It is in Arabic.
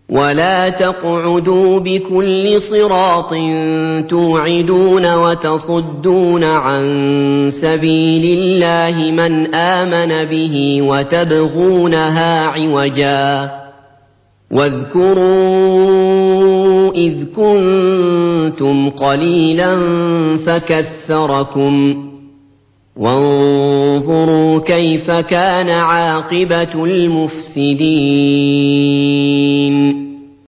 ولا تقعدوا بكل صراط توعدون وتصدون عن سبيل الله من آمن به وتبغونها عوجا واذكروا إذ كنتم قليلا فكثركم وانظروا كيف كان عاقبة المفسدين